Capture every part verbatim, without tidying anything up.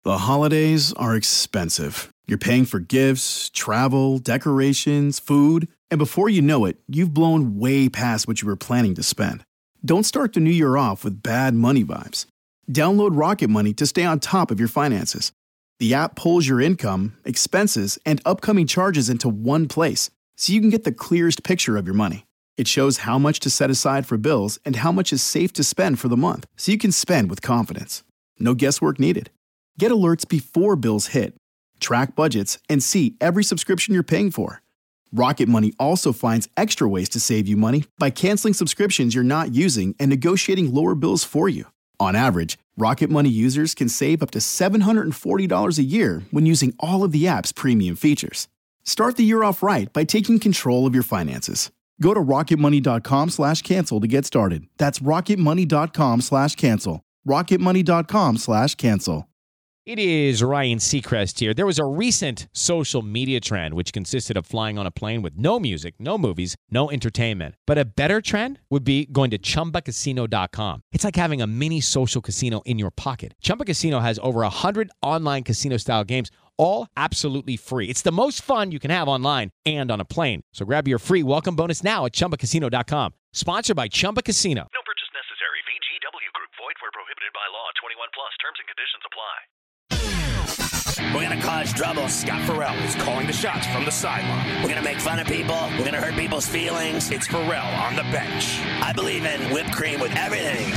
The holidays are expensive. You're paying for gifts, travel, decorations, food, and before you know it, you've blown way past what you were planning to spend. Don't start the new year off with bad money vibes. Download Rocket Money to stay on top of your finances. The app pulls your income, expenses, and upcoming charges into one place, so you can get the clearest picture of your money. It shows how much to set aside for bills and how much is safe to spend for the month, so you can spend with confidence. No guesswork needed. Get alerts before bills hit, track budgets, and see every subscription you're paying for. Rocket Money also finds extra ways to save you money by canceling subscriptions you're not using and negotiating lower bills for you. On average, Rocket Money users can save up to seven hundred forty dollars a year when using all of the app's premium features. Start the year off right by taking control of your finances. Go to rocketmoney.com slash cancel to get started. That's rocketmoney.com slash cancel. rocketmoney.com slash cancel. It is Ryan Seacrest here. There was a recent social media trend which consisted of flying on a plane with no music, no movies, no entertainment. But a better trend would be going to chumba casino dot com. It's like having a mini social casino in your pocket. Chumba Casino has over one hundred online casino-style games, all absolutely free. It's the most fun you can have online and on a plane. So grab your free welcome bonus now at chumba casino dot com. Sponsored by Chumba Casino. No purchase necessary. V G W Group. Void where prohibited by law. twenty-one plus. Terms and conditions apply. We're going to cause trouble. Scott Farrell is calling the shots from the sideline. We're going to make fun of people. We're going to hurt people's feelings. It's Farrell on the bench. I believe in whipped cream with everything.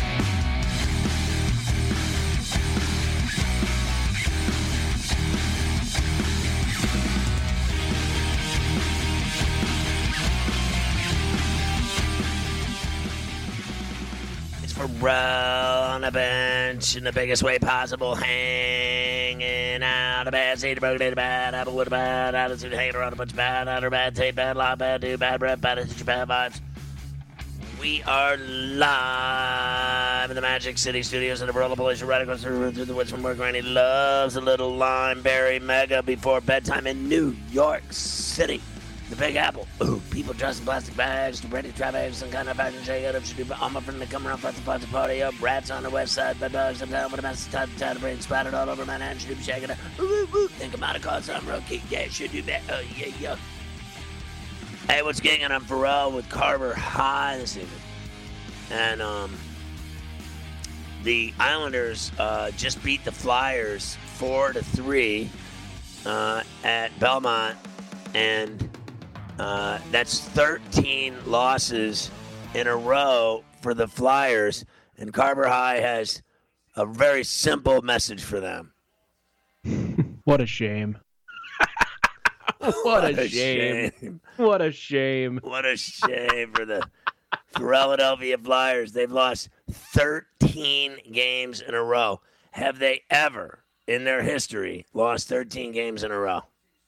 It's Farrell on the bench in the biggest way possible, hanging out a bad seat, broken bad apple with a bad attitude, hanging around a bunch of bad, outer bad tape, bad lie, bad dude, bad breath, bad attitude, bad vibes. We are live in the Magic City Studios in the Barolo Police, right across the room through the woods from where Granny loves a little lime berry mega before bedtime in New York City. The Big Apple. Ooh, people dressed in plastic bags, ready to travel some kind of fashion shake out of should do all my friends that come around fast to party up. Rats on the west side, bed bugs up down with a massive time to time brain splattered all over Manhattan, should do shaking it. Ooh, ooh, ooh. Think about it, cause I'm rookie. Yeah, should do that. Oh, yeah, yeah. Hey, what's going on? I'm Farrell with Carver High this evening. And, um, the Islanders, uh, just beat the Flyers four to three, uh, at Belmont. And, Uh, that's thirteen losses in a row for the Flyers, and Carver High has a very simple message for them. What a shame. what, what a, a shame. shame. What a shame. What a shame for the Philadelphia Flyers. They've lost thirteen games in a row. Have they ever, in their history, lost thirteen games in a row?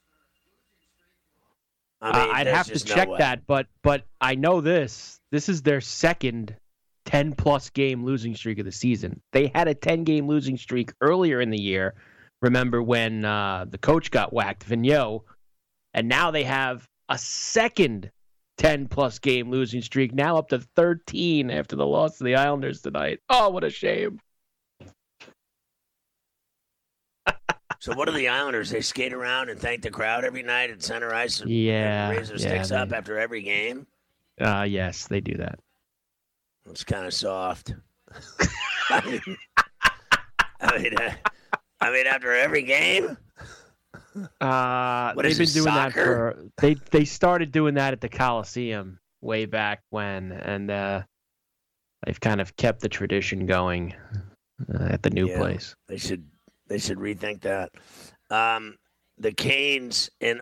I mean, uh, I'd have to check no that, but but I know this. This is their second ten-plus game losing streak of the season. They had a ten-game losing streak earlier in the year. Remember when uh, the coach got whacked, Vigneault, and now they have a second ten-plus game losing streak, now up to thirteen after the loss to the Islanders tonight. Oh, what a shame. So what are the Islanders? They skate around and thank the crowd every night at center ice and, yeah, and raise their yeah, sticks they, up after every game? Uh, yes, they do that. It's kind of soft. I mean, I mean, uh, I mean, after every game? Uh, what they've been it, doing soccer? that for they they started doing that at the Coliseum way back when, and uh, they've kind of kept the tradition going uh, at the new yeah, place. They should they should rethink that. Um, the Canes in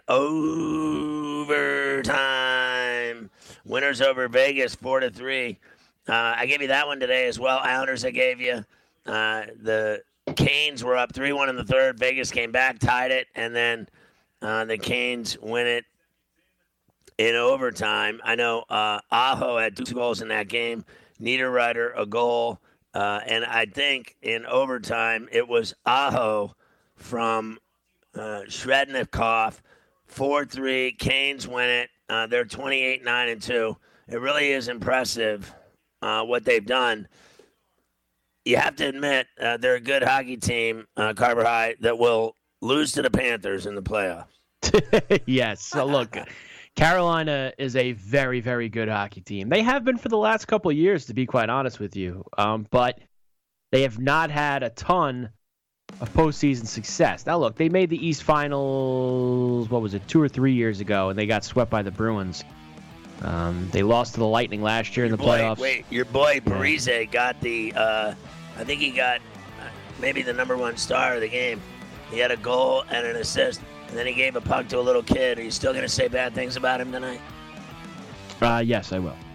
overtime, winners over Vegas four to three. Uh, I gave you that one today as well. Islanders, I gave you. Uh, the Canes were up three one in the third. Vegas came back, tied it, and then uh, the Canes win it in overtime. I know uh, Aho had two goals in that game. Niederreiter, a goal. Uh, and I think in overtime it was Aho from uh, Shrednikov, four three. Canes win it. Uh, they're twenty-eight nine and two. It really is impressive uh, what they've done. you have to admit uh, they're a good hockey team, uh, Carver High, that will lose to the Panthers in the playoffs. Yes. So look, Carolina is a very, very good hockey team. They have been for the last couple of years, to be quite honest with you. Um, but they have not had a ton of postseason success. Now, look, they made the East Finals, what was it, two or three years ago, and they got swept by the Bruins. Um, they lost to the Lightning last year your in the boy, playoffs. Wait, your boy Parise got the, uh, I think he got uh, maybe the number one star of the game. He had a goal and an assist, and then he gave a puck to a little kid. Are you still going to say bad things about him tonight? Uh, yes, I will.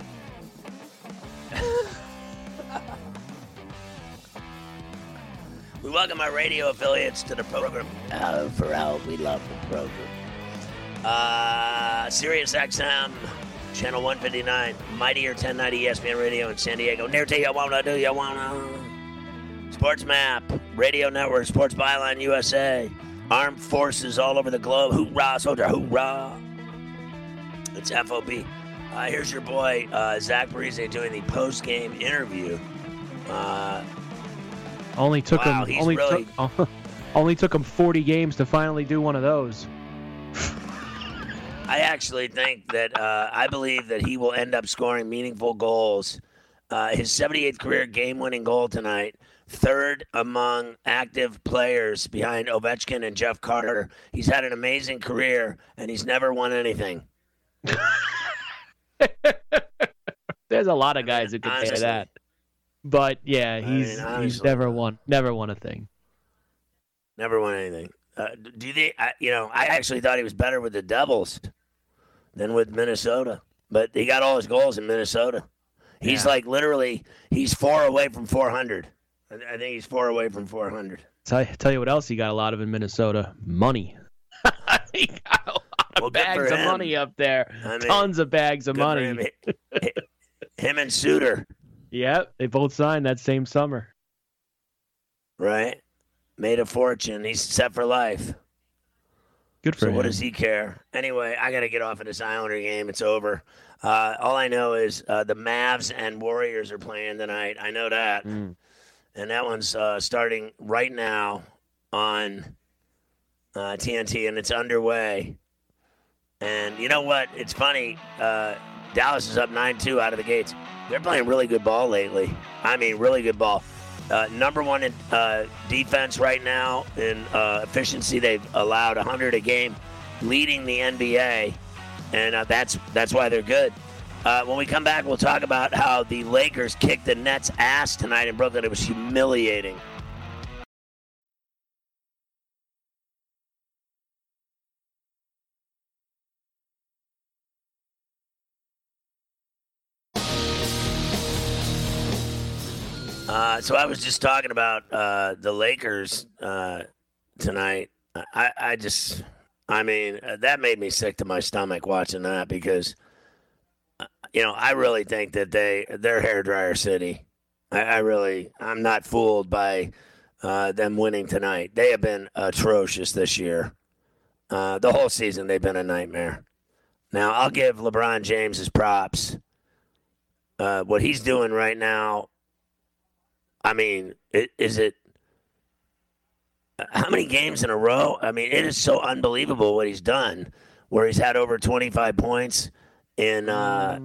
We welcome our radio affiliates to the program. Oh, Pharrell, we love the program. Uh, Sirius X M, Channel one fifty-nine, Mightier ten ninety E S P N Radio in San Diego. Near to you wanna, do you wanna? Sports Map, Radio Network, Sports Byline U S A, Armed Forces all over the globe. Hoorah, soldier, hoorah. It's F O B. Uh, here's your boy, uh, Zach Parise, doing the post-game interview. Uh, Only took wow, him. he's Only really... took. Only took him forty games to finally do one of those. I actually think that uh, I believe that he will end up scoring meaningful goals. Uh, his seventy-eighth career game-winning goal tonight, third among active players behind Ovechkin and Jeff Carter. He's had an amazing career, and he's never won anything. There's a lot of guys who can honestly, say that. But yeah, he's I mean, he's never won never won a thing. Never won anything. Uh, do you think? I, you know, I actually thought he was better with the Devils than with Minnesota, but he got all his goals in Minnesota. He's Yeah. like literally, he's four away from four hundred. I, I think he's four away from four hundred. Tell, tell you what else he got a lot of in Minnesota: money. He got a lot of Well, good bags for of him. money up there. I mean, Tons of bags of Good for money. Him. Him and Suter, Yep, they both signed that same summer. right? Made a fortune. He's set for life. Good for So him. what does he care? Anyway, I got to get off of this Islander game. It's over. Uh, all I know is uh, the Mavs and Warriors are playing tonight. I know that. Mm. And that one's uh, starting right now on uh, T N T, and it's underway. And you know what? It's funny. Uh, Dallas is up nine two out of the gates. They're playing really good ball lately. I mean, really good ball. Uh, number one in uh, defense right now in uh, efficiency. They've allowed one hundred a game, leading the N B A, and uh, that's that's why they're good. Uh, when we come back, we'll talk about how the Lakers kicked the Nets' ass tonight in Brooklyn. It was humiliating. Uh, so I was just talking about uh, the Lakers uh, tonight. I, I just, I mean, uh, that made me sick to my stomach watching that because, uh, you know, I really think that they they're hairdryer city. I, I really, I'm not fooled by uh, them winning tonight. They have been atrocious this year. Uh, the whole season they've been a nightmare. Now I'll give LeBron James his props. Uh, what he's doing right now. I mean, it, is it how many games in a row? I mean, it is so unbelievable what he's done, where he's had over twenty-five points in. Uh,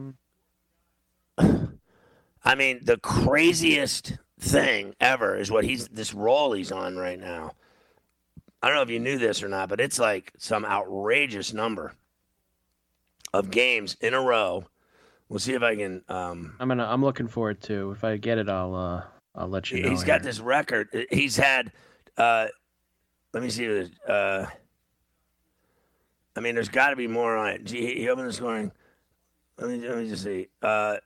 I mean, the craziest thing ever is what he's this role he's on right now. I don't know if you knew this or not, but it's like some outrageous number of games in a row. We'll see if I can. Um, I'm gonna. I'm looking forward to. If I get it, I'll. Uh, I'll let you know. He's got this record. He's had, uh, let me see. Uh, I mean, there's got to be more on it. Gee, he opened the scoring. Let me, let me just see. Uh,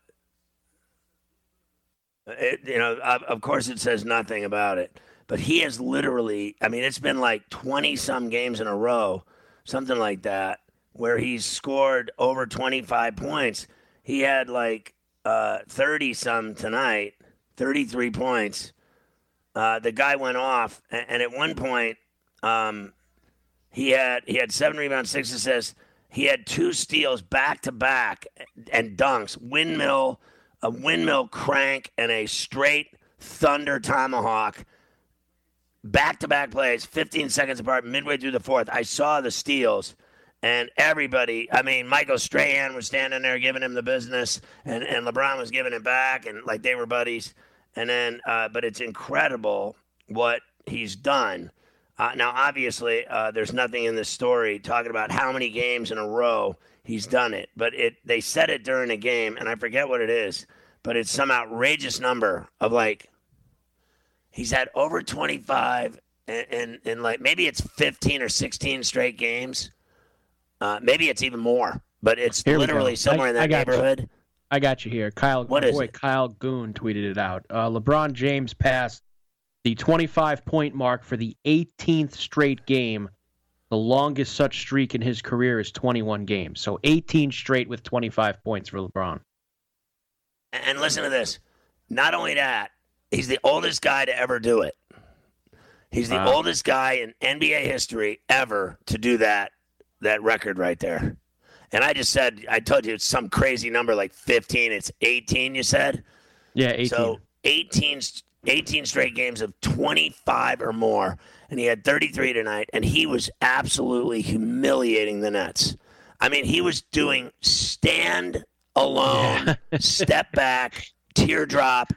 it, you know, of, of course it says nothing about it. But he has literally, I mean, it's been like twenty-some games in a row, something like that, where he's scored over twenty-five points. He had like uh, thirty-some tonight. thirty-three points. Uh, the guy went off, and, and at one point, um, he had he had seven rebounds, six assists. He had two steals back to back and dunks, windmill, a windmill crank, and a straight Thunder Tomahawk, back-to-back plays, fifteen seconds apart, midway through the fourth. I saw the steals, and everybody, I mean, Michael Strahan was standing there giving him the business, and, and LeBron was giving it back, and like they were buddies. And then, uh, but it's incredible what he's done. Uh, now, obviously, uh, there's nothing in this story talking about how many games in a row he's done it. But it they said it during the game, and I forget what it is, but it's some outrageous number of like, he's had over twenty-five, and, and, and like maybe it's fifteen or sixteen straight games. Uh, maybe it's even more, but it's Here literally somewhere I, in that I got neighborhood. You. I got you here. Kyle, what my is boy it? Kyle Goon tweeted it out. Uh, LeBron James passed the twenty-five point mark for the eighteenth straight game. The longest such streak in his career is twenty-one games. So eighteen straight with twenty-five points for LeBron. And listen to this. Not only that, he's the oldest guy to ever do it. He's the Wow. oldest guy in N B A history ever to do that that record right there. And I just said, I told you it's some crazy number like fifteen. It's eighteen, you said? Yeah, eighteen. So eighteen, eighteen straight games of twenty-five or more. And he had thirty-three tonight, and he was absolutely humiliating the Nets. I mean, he was doing stand alone, step back, teardrop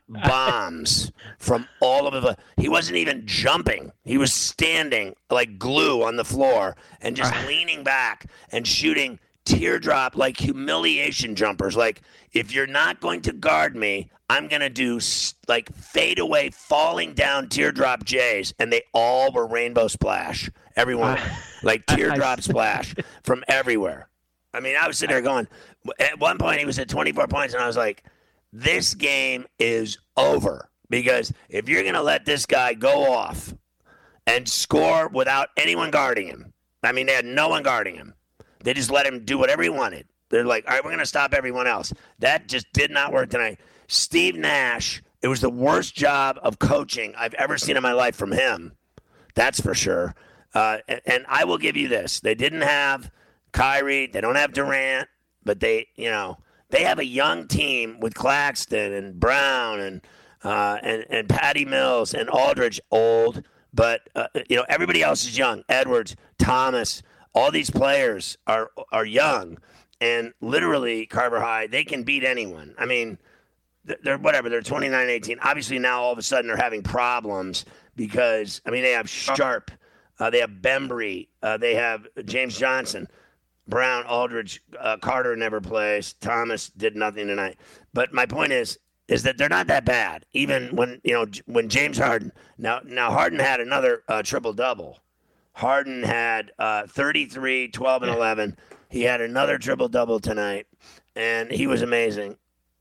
bombs from all of the. He wasn't even jumping. He was standing like glue on the floor and just leaning back and shooting teardrop, like humiliation jumpers. Like, if you're not going to guard me, I'm going to do like fade away, falling down teardrop J's. And they all were rainbow splash. Everyone, Uh, like teardrop I, I, splash from everywhere. I mean, I was sitting there going, at one point he was at twenty-four points, and I was like, this game is over. Because if you're going to let this guy go off and score without anyone guarding him, I mean, they had no one guarding him. They just let him do whatever he wanted. They're like, all right, we're going to stop everyone else. That just did not work tonight. Steve Nash, it was the worst job of coaching I've ever seen in my life from him. That's for sure. Uh, and, and I will give you this. They didn't have Kyrie. They don't have Durant. But they, you know, they have a young team with Claxton and Brown and uh, and, and Patty Mills and Aldridge, old. But, uh, you know, everybody else is young. Edwards, Thomas. All these players are are young, and literally, Carver High, they can beat anyone. I mean, they're whatever. They're twenty-nine eighteen. Obviously, now all of a sudden they're having problems because, I mean, they have Sharp, uh, they have Bembry, uh, they have James Johnson, Brown, Aldridge, uh, Carter never plays. Thomas did nothing tonight. But my point is, is that they're not that bad. Even when you know when James Harden now now Harden had another uh, triple double. Harden had uh, thirty-three, twelve, and eleven. He had another triple-double tonight, and he was amazing.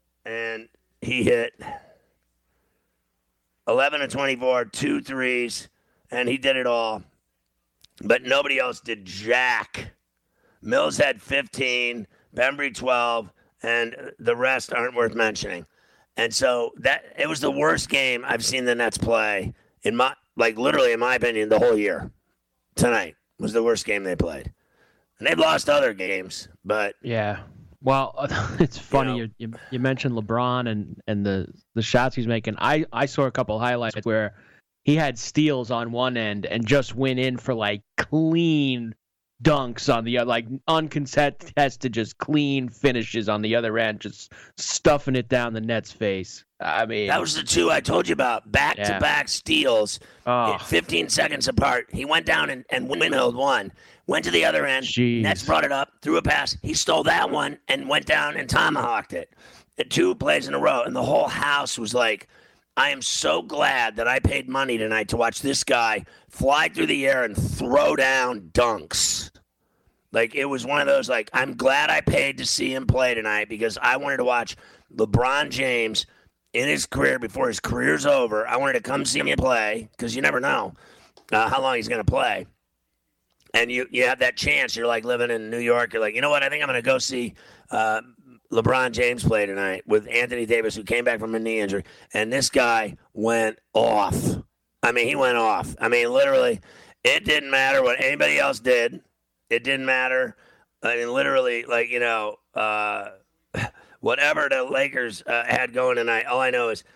And he hit eleven of twenty-four, two threes, and he did it all. But nobody else did jack. Mills had fifteen, Bembry twelve, and the rest aren't worth mentioning. And so that it was the worst game I've seen the Nets play, in my like literally, in my opinion, the whole year. Tonight was the worst game they played. And they've lost other games, but... Yeah. Well, it's funny. You know, you, you you mentioned LeBron and, and the, the shots he's making. I, I saw a couple highlights where he had steals on one end and just went in for, like, clean dunks on the other, like, uncontested, just clean finishes on the other end, just stuffing it down the Nets' face. I mean... That was the two I told you about. Back-to-back yeah. steals, oh. fifteen seconds apart. He went down and, and windmilled one. Went to the other end. Jeez. Nets brought it up, threw a pass. He stole that one and went down and tomahawked it. Two plays in a row. And the whole house was like, I am so glad that I paid money tonight to watch this guy fly through the air and throw down dunks. Like, it was one of those, like, I'm glad I paid to see him play tonight because I wanted to watch LeBron James in his career before his career's over. I wanted to come see him play because you never know uh, how long he's going to play. And you, you have that chance. You're, like, living in New York. You're like, you know what? I think I'm going to go see uh, LeBron James play tonight with Anthony Davis, who came back from a knee injury. And this guy went off. I mean, he went off. I mean, literally, it didn't matter what anybody else did. It didn't matter. I mean, literally, like, you know, uh, whatever the Lakers uh, had going tonight, all I know is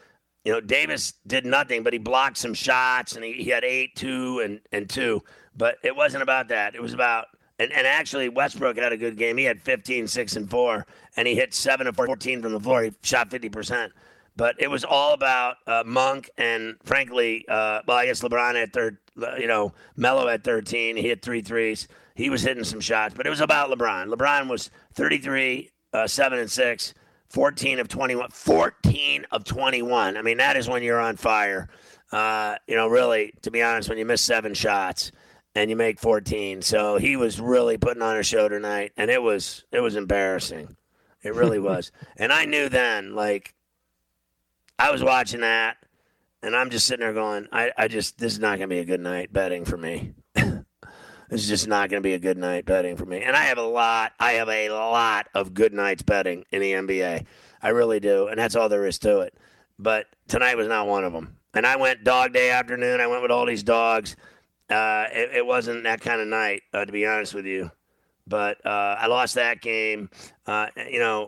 you know, Davis did nothing, but he blocked some shots, and he, he had eight, two, and, and two. But it wasn't about that. It was about and, – and actually Westbrook had a good game. He had fifteen, six, and four, and he hit seven of fourteen from the floor. He shot fifty percent. But it was all about uh, Monk and, frankly, uh, well, I guess LeBron had third, you know, Melo had thirteen. He hit three threes. He was hitting some shots, but it was about LeBron. LeBron was thirty-three, uh, seven, and six, fourteen of twenty-one. fourteen of twenty-one. I mean, that is when you're on fire. Uh, you know, really, to be honest, when you miss seven shots and you make fourteen. So he was really putting on a show tonight, and it was it was embarrassing. It really was. And I knew then, like, I was watching that, and I'm just sitting there going, I, I just, this is not going to be a good night betting for me. This is just not going to be a good night betting for me. And I have a lot, I have a lot of good nights betting in the N B A. I really do, and that's all there is to it. But tonight was not one of them. And I went dog day afternoon. I went with all these dogs. Uh, it, it wasn't that kind of night, uh, to be honest with you. But uh, I lost that game. Uh, you know,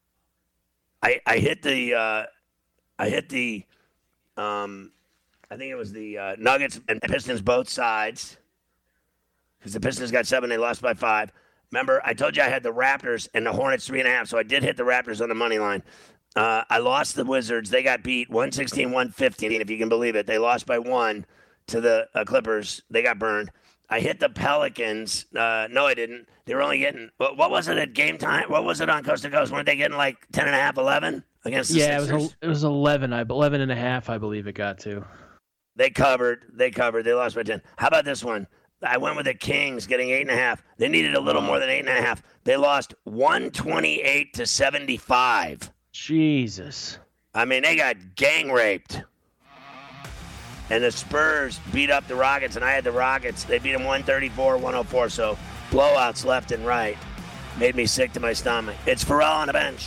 I I hit the uh, I hit the um, I think it was the uh, Nuggets and Pistons both sides, because the Pistons got seven, they lost by five. Remember, I told you I had the Raptors and the Hornets three and a half, so I did hit the Raptors on the money line. Uh, I lost the Wizards. They got beat one sixteen, one fifteen, if you can believe it. They lost by one to the uh, Clippers. They got burned. I hit the Pelicans. Uh, no, I didn't. They were only getting, what, what was it at game time? What was it on Coast to Coast? Weren't they getting like ten and a half, eleven against the yeah, Sixers? it was, it was eleven, I, eleven and a half, I believe it got to. They covered. They covered. They lost by ten. How about this one? I went with the Kings getting eight and a half. They needed a little more than eight and a half. They lost one twenty-eight to seventy-five. Jesus. I mean, they got gang raped. And the Spurs beat up the Rockets, and I had the Rockets. They beat them one thirty-four, one oh four. So blowouts left and right made me sick to my stomach. It's Pharrell on the bench.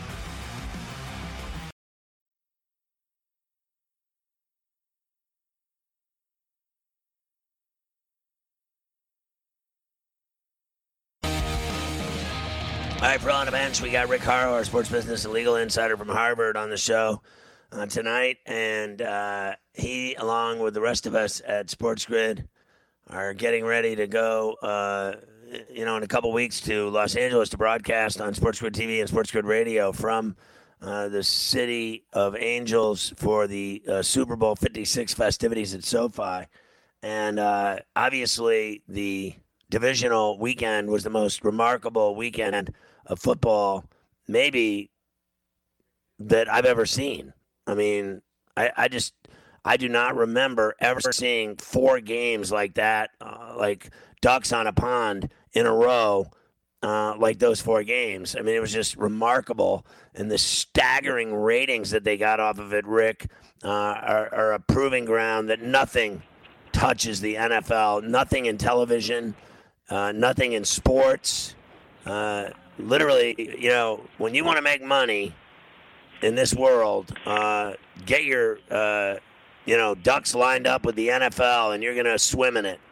All right, Pharrell on the bench. We got Rick Horrow, our sports business and legal insider from Harvard, on the show uh, tonight. And uh, he, along with the rest of us at Sports Grid, are getting ready to go, uh, you know, in a couple weeks to Los Angeles to broadcast on Sports Grid T V and Sports Grid Radio from uh, the city of Angels for the uh, Super Bowl fifty-six festivities at SoFi. And uh, obviously the divisional weekend was the most remarkable weekend of football maybe that I've ever seen. I mean, I, I just I do not remember ever seeing four games like that, uh, like ducks on a pond in a row, uh, like those four games. I mean, it was just remarkable, and the staggering ratings that they got off of it, Rick, uh, are, are a proving ground that nothing touches the N F L. Nothing in television, uh, nothing in sports. Uh, literally, you know, when you want to make money in this world, uh, get your, uh, you know, ducks lined up with the N F L, and you're going to swim in it.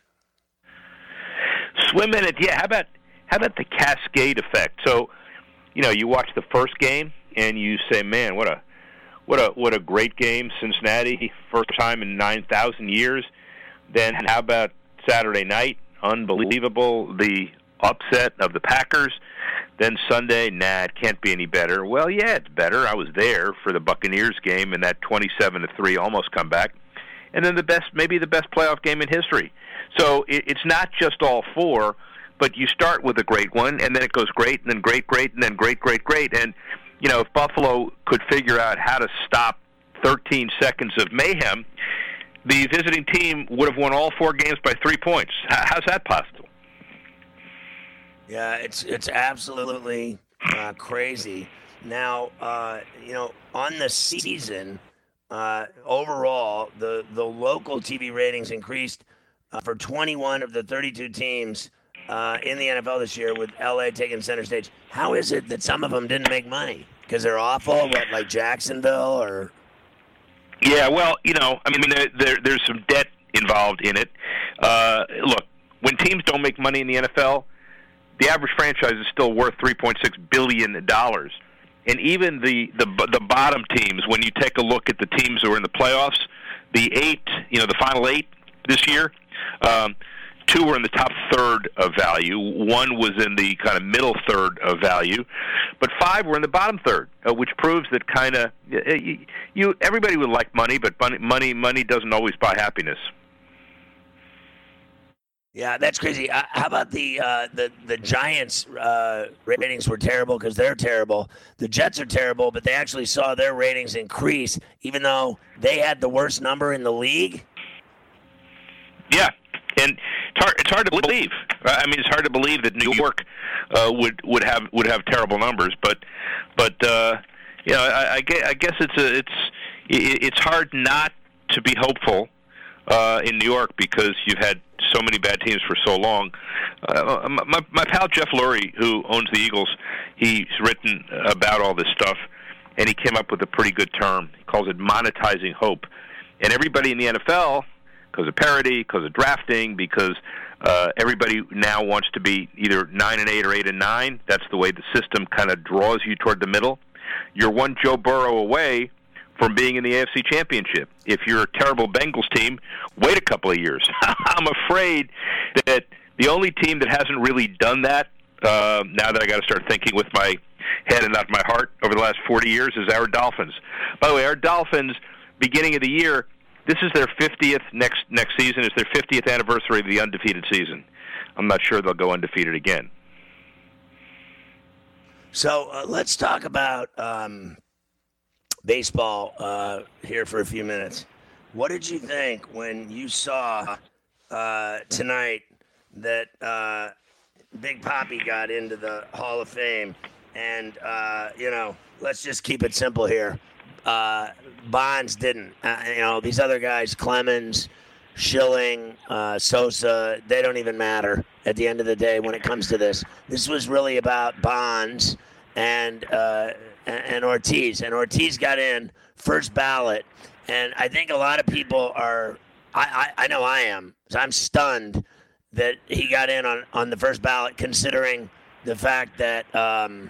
Swim in it, yeah. How about how about the cascade effect? So, you know, you watch the first game and you say, "Man, what a what a what a great game, Cincinnati, first time in nine thousand years." Then how about Saturday night? Unbelievable, the upset of the Packers. Then Sunday, nah, it can't be any better. Well, yeah, it's better. I was there for the Buccaneers game and that twenty-seven to three almost comeback. And then the best, maybe the best playoff game in history. So it, it's not just all four, but you start with a great one, and then it goes great, and then great, great, and then great, great, great. And, you know, if Buffalo could figure out how to stop thirteen seconds of mayhem, the visiting team would have won all four games by three points. How's that possible? Yeah, it's it's absolutely uh, crazy. Now, uh, you know, on the season, uh, overall, the, the local T V ratings increased uh, for twenty-one of the thirty-two teams uh, in the N F L this year, with L A taking center stage. How is it that some of them didn't make money? Because they're awful, what, like Jacksonville or... Yeah, well, you know, I mean, there, there, there's some debt involved in it. Uh, look, when teams don't make money in the N F L, the average franchise is still worth three point six billion dollars. and even the, the the bottom teams, when you take a look at the teams that were in the playoffs, the eight, you know, the final eight this year, um, two were in the top third of value. One was in the kind of middle third of value, but five were in the bottom third, uh, which proves that kind of you, you everybody would like money, but money money doesn't always buy happiness. Yeah, that's crazy. Uh, how about the uh, the the Giants' uh, ratings were terrible because they're terrible. The Jets are terrible, but they actually saw their ratings increase, even though they had the worst number in the league. Yeah, and it's hard. It's hard to believe. I mean, it's hard to believe that New York uh, would would have would have terrible numbers, but but uh, you know, I, I guess it's a, it's it's hard not to be hopeful uh, in New York because you've had so many bad teams for so long. Uh, my, my pal Jeff Lurie, who owns the Eagles, he's written about all this stuff, and he came up with a pretty good term. He calls it monetizing hope. And everybody in the N F L, because of parity, because of drafting, because uh, everybody now wants to be either nine and eight or eight and nine. That's the way the system kind of draws you toward the middle. You're one Joe Burrow away from being in the A F C Championship. If you're a terrible Bengals team, wait a couple of years. I'm afraid that the only team that hasn't really done that, uh, now that I got to start thinking with my head and not my heart over the last forty years, is our Dolphins. By the way, our Dolphins, beginning of the year, this is their fiftieth, next next season is their fiftieth anniversary of the undefeated season. I'm not sure they'll go undefeated again. So uh, let's talk about um, baseball uh, here for a few minutes. What did you think when you saw uh, tonight that uh, Big Papi got into the Hall of Fame? And, uh, you know, let's just keep it simple here. Uh, Bonds didn't. Uh, you know, these other guys, Clemens, Schilling, uh, Sosa, they don't even matter at the end of the day when it comes to this. This was really about Bonds and uh, and Ortiz. And Ortiz got in first ballot. And I think a lot of people are, I, I, I know I am, so I'm stunned that he got in on, on the first ballot, considering the fact that um,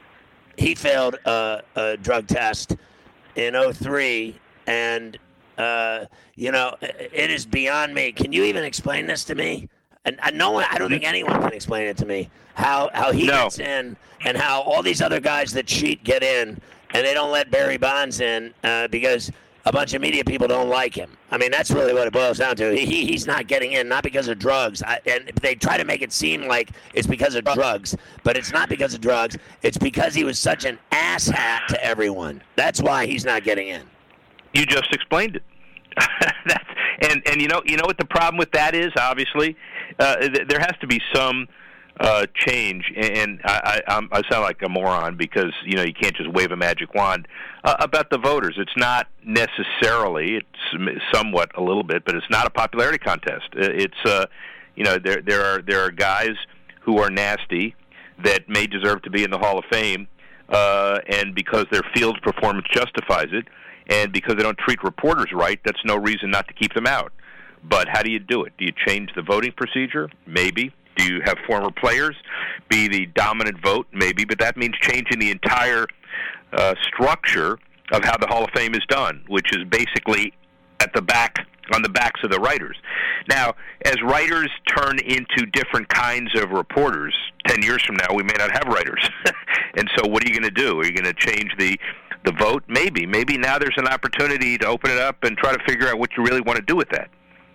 he failed a, a drug test in oh three, and, uh, you know, it is beyond me. Can you even explain this to me? And, and no one, I don't think anyone can explain it to me, how, how he no. gets in and how all these other guys that cheat get in, and they don't let Barry Bonds in uh, because a bunch of media people don't like him. I mean, that's really what it boils down to. He, he's not getting in, not because of drugs. I, and they try to make it seem like it's because of drugs, but it's not because of drugs. It's because he was such an asshat to everyone. That's why he's not getting in. You just explained it. That's, and and you know you know what the problem with that is. Obviously, uh, th- there has to be some uh, change. And I, I, I'm, I sound like a moron because you know you can't just wave a magic wand uh, about the voters. It's not necessarily. It's somewhat a little bit, but it's not a popularity contest. It's uh, you know there there are there are guys who are nasty that may deserve to be in the Hall of Fame, uh, and because their field performance justifies it. And because they don't treat reporters right, that's no reason not to keep them out. But how do you do it? Do you change the voting procedure? Maybe. Do you have former players be the dominant vote? Maybe. But that means changing the entire uh, structure of how the Hall of Fame is done, which is basically at the back, on the backs of the writers. Now, as writers turn into different kinds of reporters, ten years from now we may not have writers. And so what are you going to do? Are you going to change the the vote? Maybe. Maybe now there's an opportunity to open it up and try to figure out what you really want to do with that.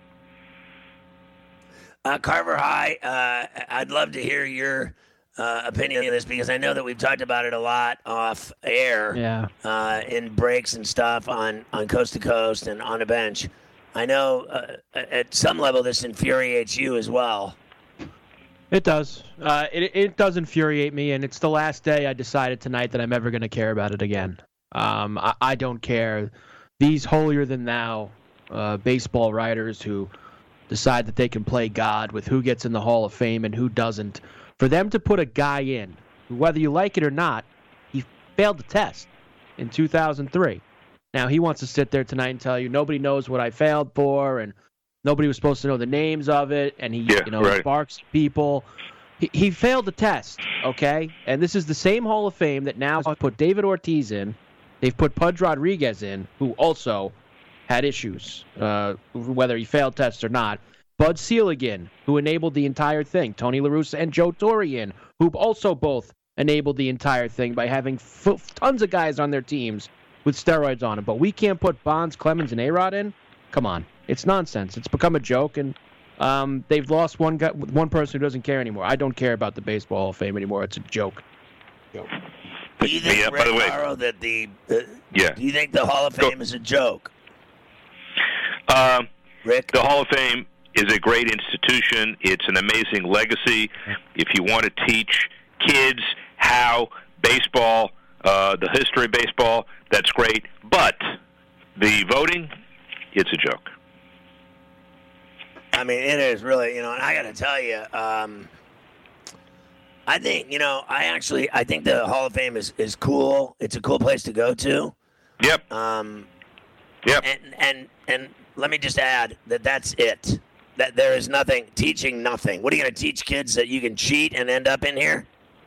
Uh, Carver High, uh, I'd love to hear your uh, opinion on this because I know that we've talked about it a lot off air, yeah. uh, in breaks and stuff on, on Coast to Coast and on a bench. I know uh, at some level this infuriates you as well. It does. Uh, it it does infuriate me, and it's the last day I decided tonight that I'm ever going to care about it again. Um, I, I don't care. These holier-than-thou uh, baseball writers who decide that they can play God with who gets in the Hall of Fame and who doesn't, for them to put a guy in, whether you like it or not, he failed the test in two thousand three. Now, he wants to sit there tonight and tell you nobody knows what I failed for, and nobody was supposed to know the names of it, and he, yeah, you know, right. sparks people. he, he failed the test, okay? And this is the same Hall of Fame that now put David Ortiz in. They've put Pudge Rodriguez in, who also had issues, uh, whether he failed tests or not. Bud Selig, who enabled the entire thing. Tony La Russa and Joe Torre, who also both enabled the entire thing by having f- tons of guys on their teams with steroids on them. But we can't put Bonds, Clemens, and A-Rod in? Come on. It's nonsense. It's become a joke, and um, they've lost one guy, one person who doesn't care anymore. I don't care about the Baseball Hall of Fame anymore. It's a joke. joke. Do you think, yeah, Rick by the way, Morrow, that the uh, yeah. do you think the Hall of Fame Go. is a joke? Um, Rick? The Hall of Fame is a great institution. It's an amazing legacy. If you want to teach kids how baseball, uh, the history of baseball, that's great. But the voting, it's a joke. I mean, it is really, you know, and I got to tell you, um, I think, you know, I actually, I think the Hall of Fame is, is cool. It's a cool place to go to. Yep. Um, Yep. and, and, and let me just add that that's it. That there is nothing, teaching nothing. What are you going to teach kids, that you can cheat and end up in here?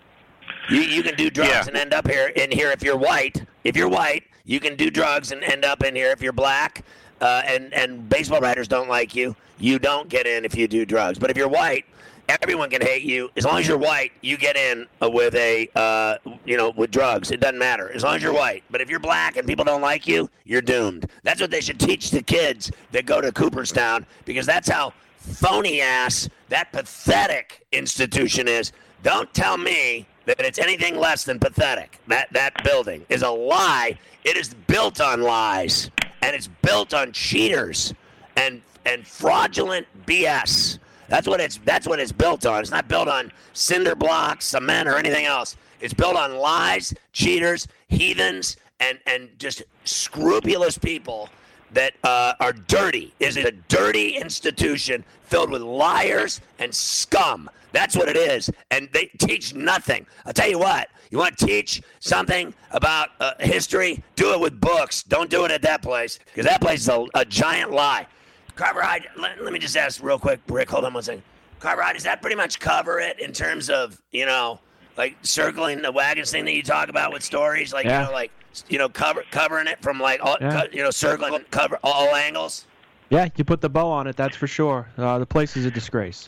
You you can do drugs Yeah. and end up here in here if you're white. If you're white, you can do drugs and end up in here. If you're black, uh, and and baseball writers don't like you, you don't get in if you do drugs. But if you're white, everyone can hate you. As long as you're white, you get in uh, with a uh, you know with drugs. It doesn't matter as long as you're white. But if you're black and people don't like you, you're doomed. That's what they should teach the kids that go to Cooperstown, because that's how phony ass that pathetic institution is. Don't tell me that it's anything less than pathetic. That that building is a lie. It is built on lies, and it's built on cheaters and and fraudulent B S. That's what it's that's what it's built on. It's not built on cinder blocks, cement, or anything else. It's built on lies, cheaters, heathens, and and just scrupulous people that uh, are dirty. Is it a dirty institution filled with liars and scum? That's what it is, and they teach nothing. I'll tell you what, you want to teach something about uh, history, do it with books. Don't do it at that place, because that place is a, a giant lie. Carver Hyde, let, let me just ask real quick, Rick, hold on one second. Carver Hyde, does that pretty much cover it in terms of, you know, like circling the wagons thing that you talk about with stories? Like, Yeah. you know, like, you know, cover covering it from, like, all, Yeah. co- you know, circling, cover all angles? Yeah, you put the bow on it, that's for sure. Uh, the place is a disgrace.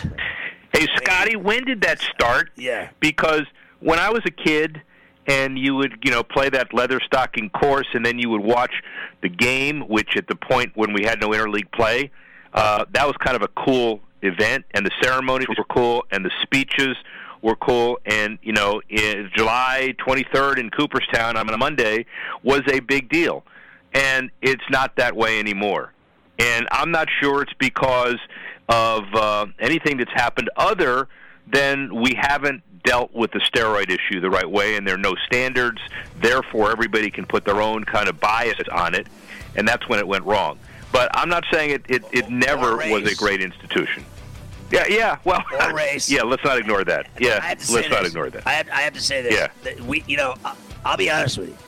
Hey, Scotty, when did that start? Yeah. Because when I was a kid and you would, you know, play that leather stocking course, and then you would watch the game, which at the point when we had no interleague play, uh, that was kind of a cool event, and the ceremonies were cool, and the speeches were cool, and, you know, in July twenty-third in Cooperstown on a Monday was a big deal. And it's not that way anymore. And I'm not sure it's because of uh, anything that's happened other than we haven't dealt with the steroid issue the right way, and there are no standards. Therefore, everybody can put their own kind of bias on it, and that's when it went wrong. But I'm not saying it, it, it never was a great institution. Yeah, yeah. Well, Or race. yeah. Let's not ignore that. Yeah, I have to say let's not this. ignore that. I have, I have to say this. Yeah. That we, you know, I'll, I'll be honest with you.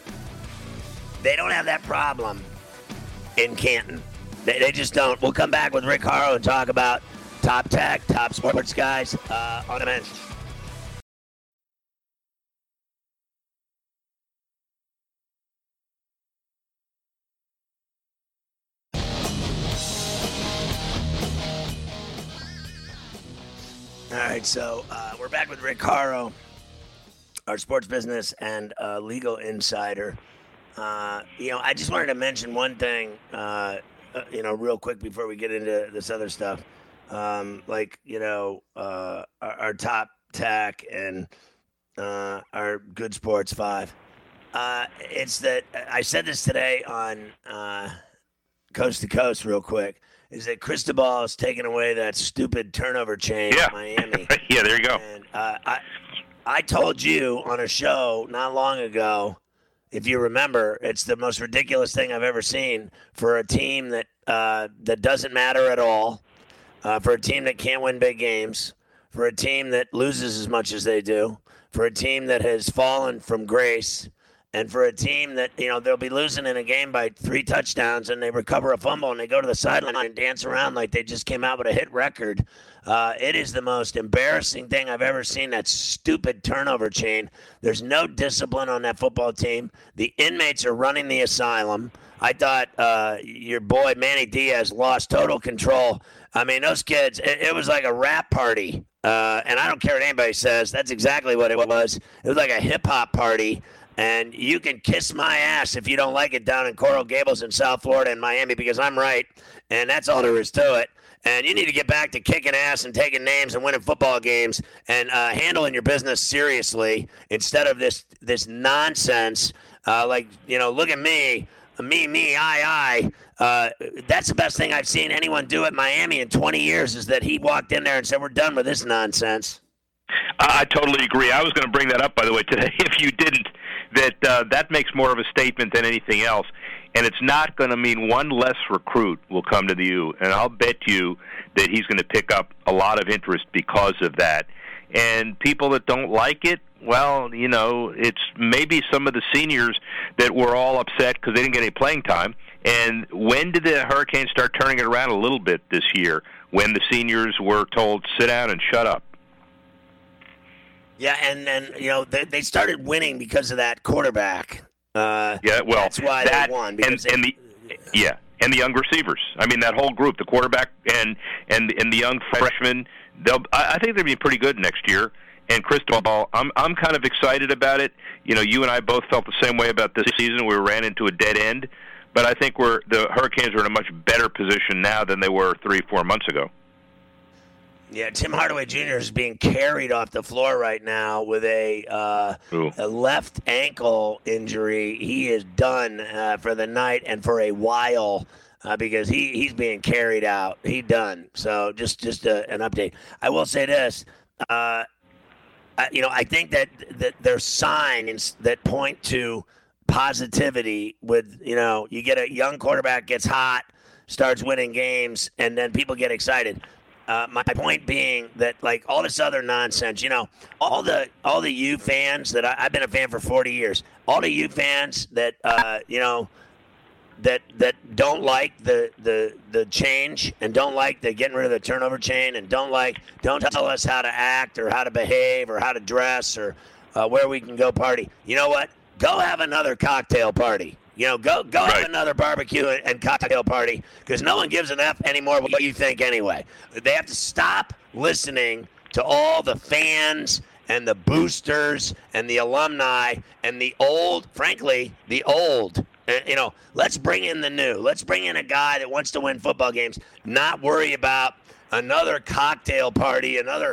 They don't have that problem in Canton. They, they just don't. We'll come back with Rick Horrow and talk about top tech, top sports guys uh, on the bench. All right, so uh, we're back with Rick Horrow, our sports business and uh, legal insider. Uh, you know, I just wanted to mention one thing, uh, uh, you know, real quick before we get into this other stuff. Um, like, you know, uh, our, our top tech and uh, our Good Sports Five. Uh, it's that I said this today on uh, Coast to Coast, real quick. Is that Cristobal is taking away that stupid turnover chain Yeah. in Miami? Yeah, there you go. And uh, I, I told you on a show not long ago, if you remember, it's the most ridiculous thing I've ever seen for a team that uh, that doesn't matter at all, uh, for a team that can't win big games, for a team that loses as much as they do, for a team that has fallen from grace And for a team that, you know, they'll be losing in a game by three touchdowns and they recover a fumble and they go to the sideline and dance around like they just came out with a hit record, uh, it is the most embarrassing thing I've ever seen, that stupid turnover chain. There's no discipline on that football team. The inmates are running the asylum. I thought uh, your boy Manny Diaz lost total control. I mean, those kids, it, it was like a rap party. Uh, and I don't care what anybody says. That's exactly what it was. It was like a hip-hop party. And you can kiss my ass if you don't like it down in Coral Gables in South Florida and Miami, because I'm right, and that's all there is to it. And you need to get back to kicking ass and taking names and winning football games and uh, handling your business seriously instead of this this nonsense. Uh, like, you know, look at me, me, me, I, I. Uh, that's the best thing I've seen anyone do at Miami in twenty years, is that he walked in there and said, we're done with this nonsense. I totally agree. I was going to bring that up, by the way, today, if you didn't, that uh, that makes more of a statement than anything else. And it's not going to mean one less recruit will come to the U. And I'll bet you that he's going to pick up a lot of interest because of that. And people that don't like it, well, you know, it's maybe some of the seniors that were all upset because they didn't get any playing time. And when did the Hurricanes start turning it around a little bit this year? When the seniors were told, sit down and shut up. Yeah, and, and you know, they, they started winning because of that quarterback. Uh, yeah, well, that's why that, they won. And, they, and the yeah, and the young receivers. I mean, that whole group, the quarterback and and and the young freshmen. They'll. I think they'll be pretty good next year. And Cristobal, I'm I'm kind of excited about it. You know, you and I both felt the same way about this season. We ran into a dead end, but I think we're the Hurricanes are in a much better position now than they were three, four months ago. Yeah, Tim Hardaway Junior is being carried off the floor right now with a uh, a left ankle injury. He is done uh, for the night and for a while uh, because he, he's being carried out. He done. So just just a, an update. I will say this. Uh, I, you know, I think that, that there's signs that point to positivity with, you know, you get a young quarterback gets hot, starts winning games, and then people get excited. Uh, my point being that, like, all this other nonsense, you know, all the all the U fans that I, I've been a fan for forty years, all the U fans that, uh, you know, that that don't like the, the the change and don't like the getting rid of the turnover chain and don't like, don't tell us how to act or how to behave or how to dress or uh, where we can go party. You know what? Go have another cocktail party. You know, go go right. have another barbecue and cocktail party, because no one gives an F anymore what you think anyway. They have to stop listening to all the fans and the boosters and the alumni and the old, frankly, the old. You know, let's bring in the new. Let's bring in a guy that wants to win football games, not worry about another cocktail party, another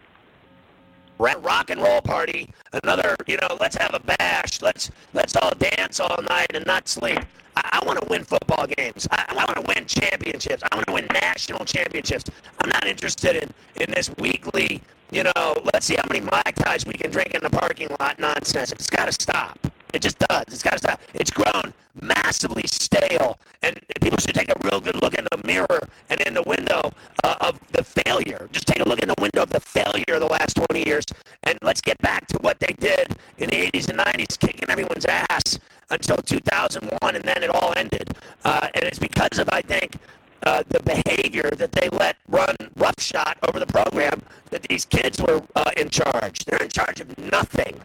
rock and roll party, another, you know, let's have a bash, let's let's all dance all night and not sleep. I, I want to win football games. I, I want to win championships. I want to win national championships. I'm not interested in, in this weekly, you know, let's see how many Mai Tais we can drink in the parking lot nonsense. It's got to stop. It just does. It's got to stop. It's grown massively stale, and people should take a real good look in the mirror and in the window uh, of the failure. Just take a look in the window of the failure of the last twenty years, and let's get back to what they did in the eighties and nineties, kicking everyone's ass until two thousand one, and then it all ended. Uh, and it's because of, I think, uh, the behavior that they let run roughshod over the program that these kids were uh, in charge. They're in charge of nothing.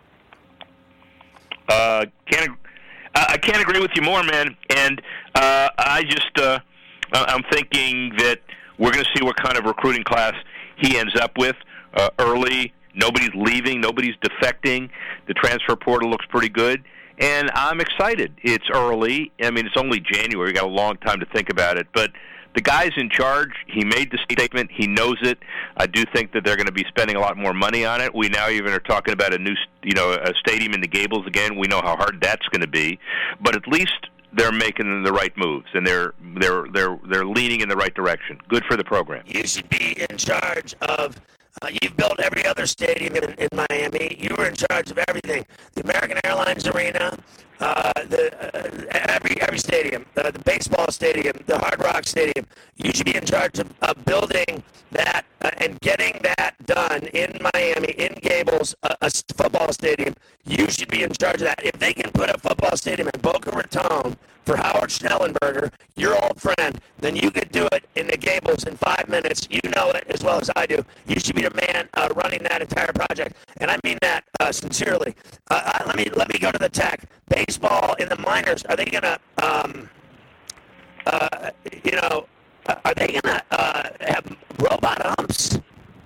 Uh, can't I can't agree with you more, man. And uh, I just uh, I'm thinking that we're going to see what kind of recruiting class he ends up with uh, early. Nobody's leaving. Nobody's defecting. The transfer portal looks pretty good. And I'm excited. It's early. I mean, it's only January. We've got a long time to think about it. But the guy's in charge. He made the statement. He knows it. I do think that they're going to be spending a lot more money on it. We now even are talking about a new, you know, a stadium in the Gables again. We know how hard that's going to be. But at least they're making the right moves, and they're they're they're they're leaning in the right direction. Good for the program. You should be in charge of. Uh, you've built every other stadium in, in Miami. You were in charge of everything. The American Airlines Arena, uh, the uh, every every stadium, uh, the baseball stadium, the Hard Rock Stadium. You should be in charge of, of building that uh, and getting that done in Miami, in Gables, a, a football stadium, you should be in charge of that. If they can put a football stadium in Boca Raton for Howard Schnellenberger, your old friend, then you could do it in the Gables in five minutes. You know it as well as I do. You should be the man uh, running that entire project, and I mean that uh, sincerely. Uh, uh, let me let me go to the tech. Baseball in the minors, are they gonna, um, uh, you know, are they gonna uh, have robot umps?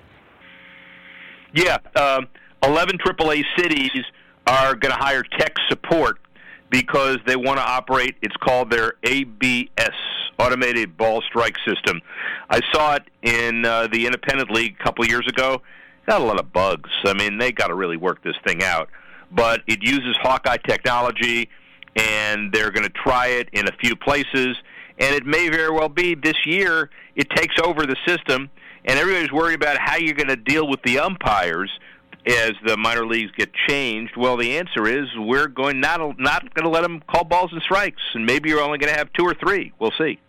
Yeah, um, eleven triple A cities are going to hire tech support because they want to operate, it's called their A B S, Automated Ball Strike System. I saw it in uh, the Independent League a couple years ago. Got a lot of bugs. I mean, they got to really work this thing out. But it uses Hawkeye technology, and they're going to try it in a few places. And it may very well be this year it takes over the system, and everybody's worried about how you're going to deal with the umpires as the minor leagues get changed. Well, the answer is we're going not not going to let them call balls and strikes, and maybe you're only going to have two or three. We'll see.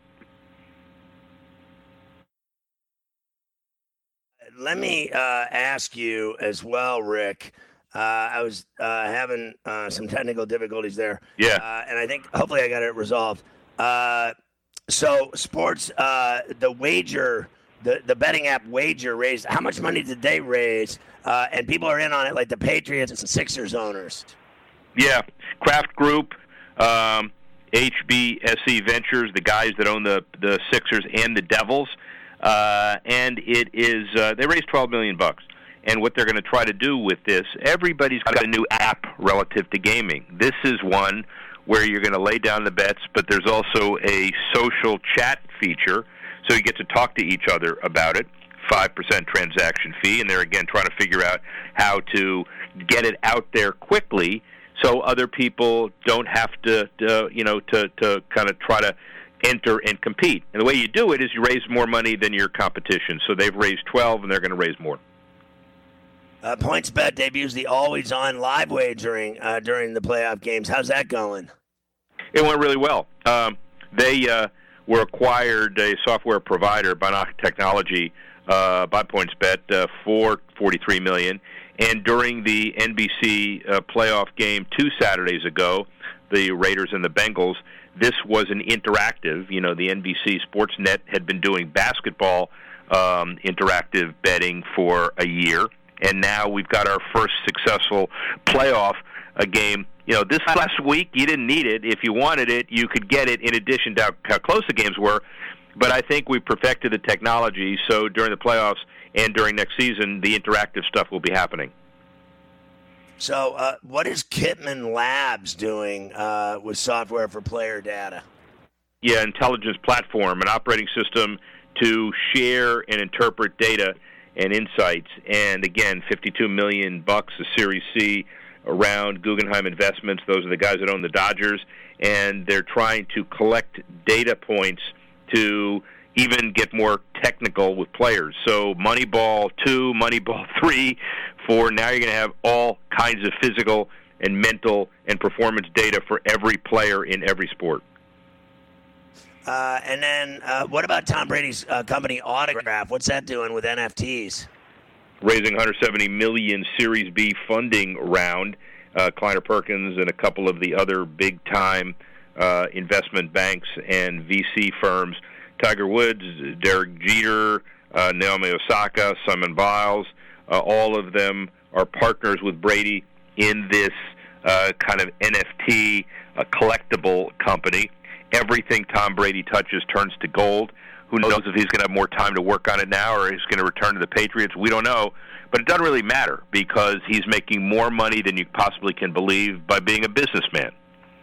Let me uh, ask you as well, Rick. Uh, I was uh, having uh, some technical difficulties there. Yeah. Uh, and I think hopefully I got it resolved. Uh, so sports, uh, the wager, the, the betting app Wager raised, how much money did they raise? Uh, and people are in on it like the Patriots and Sixers owners. Yeah. Kraft Group, um, H B S E Ventures, the guys that own the, the Sixers and the Devils. Uh, and it is, uh, they raised twelve million bucks. And what they're going to try to do with this, everybody's got a new app relative to gaming. This is one where you're going to lay down the bets, but there's also a social chat feature, so you get to talk to each other about it. five percent transaction fee, and they're, again, trying to figure out how to get it out there quickly so other people don't have to, to you know, to, to kind of try to enter and compete. And the way you do it is you raise more money than your competition. So they've raised twelve, and they're going to raise more. Uh, PointsBet debuts the always-on live wagering uh, during the playoff games. How's that going? It went really well. Um, they uh, were acquired, a software provider, Binoc Technology, uh, by PointsBet uh, for forty-three million dollars. And during the N B C uh, playoff game two Saturdays ago, the Raiders and the Bengals, this was an interactive. You know, the N B C Sportsnet had been doing basketball um, interactive betting for a year. And now we've got our first successful playoff uh, game. You know, this last week, you didn't need it. If you wanted it, you could get it in addition to how, how close the games were. But I think we perfected the technology, so during the playoffs and during next season, the interactive stuff will be happening. So uh, what is Kitman Labs doing uh, with software for player data? Yeah, intelligence platform, an operating system to share and interpret data and insights. And again, fifty-two million bucks, a Series C around Guggenheim Investments. Those are the guys that own the Dodgers, and they're trying to collect data points to even get more technical with players. So Moneyball two, Moneyball three, four. Now you're going to have all kinds of physical and mental and performance data for every player in every sport. Uh, and then uh, what about Tom Brady's uh, company Autograph? What's that doing with N F Ts? Raising one hundred seventy million dollars Series B funding round. Uh, Kleiner Perkins and a couple of the other big-time uh, investment banks and V C firms. Tiger Woods, Derek Jeter, uh, Naomi Osaka, Simon Biles, uh, all of them are partners with Brady in this uh, kind of N F T uh, collectible company. Everything Tom Brady touches turns to gold. Who knows if he's going to have more time to work on it now or he's going to return to the Patriots? We don't know. But it doesn't really matter because he's making more money than you possibly can believe by being a businessman.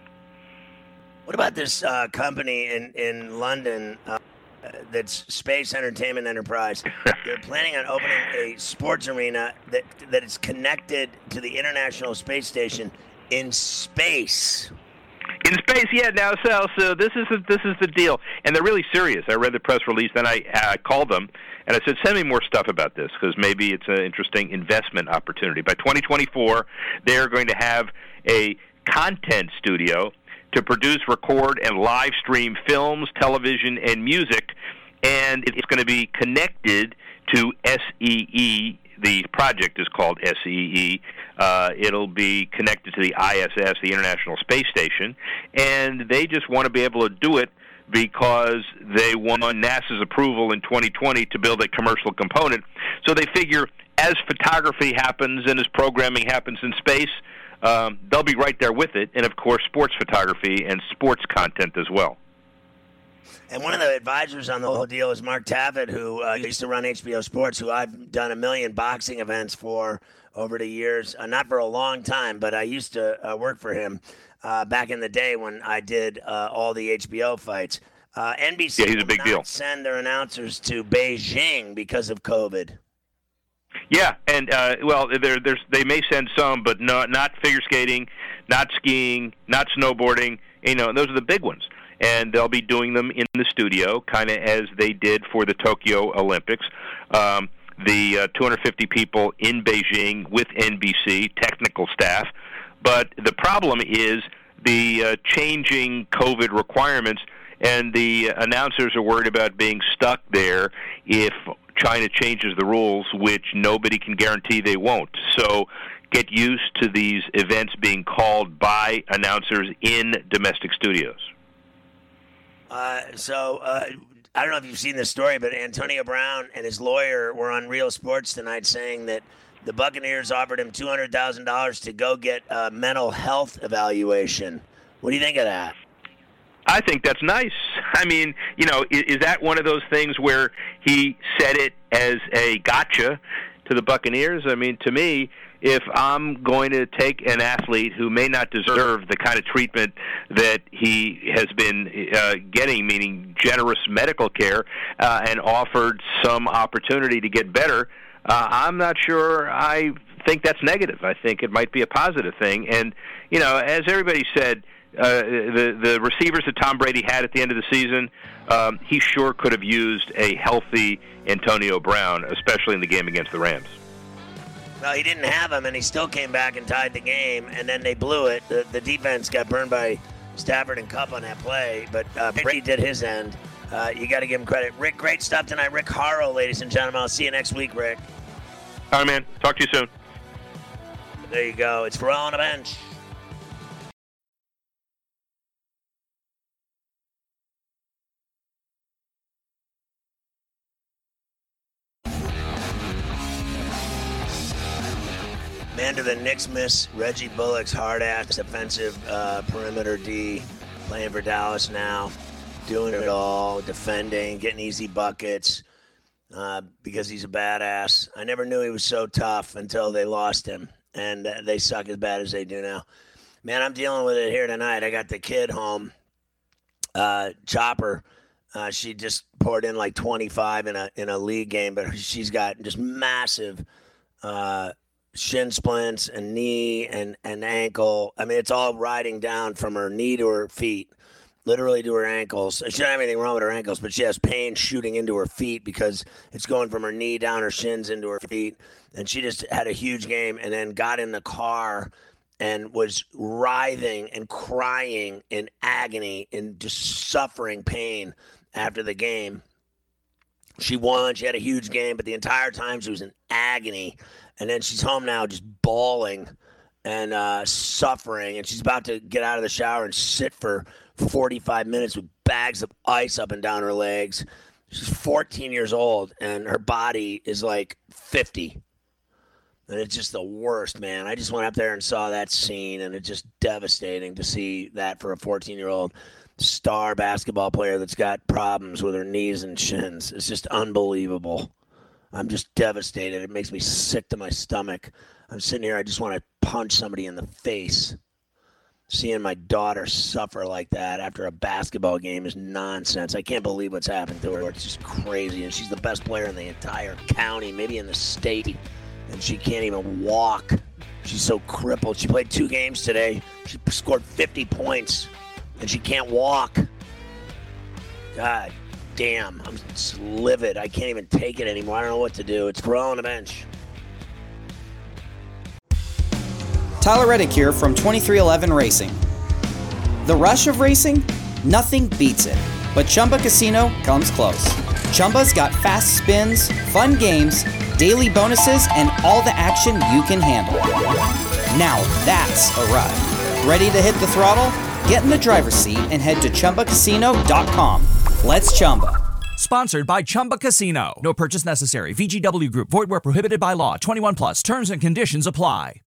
What about this uh, company in, in London uh, that's Space Entertainment Enterprise? They're planning on opening a sports arena that that is connected to the International Space Station in space. In space, yeah. Now, so, so this is the, this is the deal, and they're really serious. I read the press release, then I uh, called them, and I said, send me more stuff about this because maybe it's an interesting investment opportunity. By twenty twenty-four, they're going to have a content studio to produce, record, and live stream films, television, and music, and it's going to be connected to S E E the project is called S E E. Uh, it'll be connected to the I S S, the International Space Station, and they just want to be able to do it because they won NASA's approval in twenty twenty to build a commercial component. So they figure as photography happens and as programming happens in space, um, they'll be right there with it, and of course sports photography and sports content as well. And one of the advisors on the whole deal is Mark Taffet, who uh, used to run H B O Sports, who I've done a million boxing events for over the years. Uh, not for a long time, but I used to uh, work for him uh, back in the day when I did uh, all the H B O fights. Uh, N B C yeah, he's a big will not deal. send their announcers to Beijing because of COVID. Yeah, and uh, well, there, there's they may send some, but no, not figure skating, not skiing, not snowboarding. You know, those are the big ones. And they'll be doing them in the studio, kind of as they did for the Tokyo Olympics. Um, the uh, two hundred fifty people in Beijing with N B C, technical staff. But the problem is the uh, changing COVID requirements, and the announcers are worried about being stuck there if China changes the rules, which nobody can guarantee they won't. So get used to these events being called by announcers in domestic studios. Uh, so uh, I don't know if you've seen this story, but Antonio Brown and his lawyer were on Real Sports tonight saying that the Buccaneers offered him two hundred thousand dollars to go get a mental health evaluation. What do you think of that? I think that's nice. I mean, you know, is, is that one of those things where he said it as a gotcha to the Buccaneers? I mean, to me, if I'm going to take an athlete who may not deserve the kind of treatment that he has been uh, getting, meaning generous medical care, uh, and offered some opportunity to get better, uh, I'm not sure I think that's negative. I think it might be a positive thing. And, you know, as everybody said, uh, the, the receivers that Tom Brady had at the end of the season, um, he sure could have used a healthy Antonio Brown, especially in the game against the Rams. Well, he didn't have him, and he still came back and tied the game, and then they blew it. The, the defense got burned by Stafford and Kupp on that play, but uh, Brady did his end. Uh, you got to give him credit. Rick, great stuff tonight. Rick Horrow, ladies and gentlemen. I'll see you next week, Rick. All right, man. Talk to you soon. There you go. It's Ferrall on the bench. Man, do the Knicks miss Reggie Bullock's hard-ass defensive uh, perimeter D, playing for Dallas now, doing it all, defending, getting easy buckets, uh, because he's a badass. I never knew he was so tough until they lost him, and uh, they suck as bad as they do now. Man, I'm dealing with it here tonight. I got the kid home, uh, Chopper. Uh, she just poured in like twenty-five in a in a league game, but she's got just massive uh, shin splints and knee and, and ankle. I mean, it's all riding down from her knee to her feet, literally to her ankles. She doesn't have anything wrong with her ankles, but she has pain shooting into her feet because it's going from her knee down her shins into her feet. And she just had a huge game and then got in the car and was writhing and crying in agony and just suffering pain after the game. She won. She had a huge game, but the entire time she was in agony. And then she's home now just bawling and uh, suffering. And she's about to get out of the shower and sit for forty-five minutes with bags of ice up and down her legs. She's fourteen years old, and her body is like fifty. And it's just the worst, man. I just went up there and saw that scene, and it's just devastating to see that for a fourteen-year-old star basketball player that's got problems with her knees and shins. It's just unbelievable. I'm just devastated. It makes me sick to my stomach. I'm sitting here, I just want to punch somebody in the face. Seeing my daughter suffer like that after a basketball game is nonsense. I can't believe what's happened to her. It's just crazy. And she's the best player in the entire county, maybe in the state. And she can't even walk. She's so crippled. She played two games today. She scored fifty points. And she can't walk. God damn. I'm just livid. I can't even take it anymore. I don't know what to do. It's Ferrall on the bench. Tyler Reddick here from twenty-three eleven Racing. The rush of racing? Nothing beats it. But Chumba Casino comes close. Chumba's got fast spins, fun games, daily bonuses, and all the action you can handle. Now that's a ride. Ready to hit the throttle? Get in the driver's seat and head to Chumba Casino dot com. Let's Chumba. Sponsored by Chumba Casino. No purchase necessary. V G W Group. Void where prohibited by law. twenty-one plus. Terms and conditions apply.